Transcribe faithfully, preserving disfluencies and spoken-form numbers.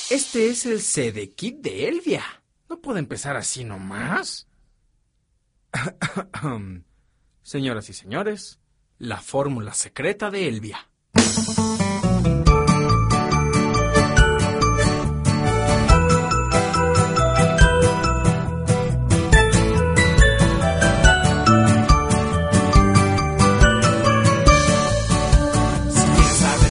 Este es el C D Kit de Elvia. No puedo empezar así nomás. Señoras y señores, la fórmula secreta de Elvia.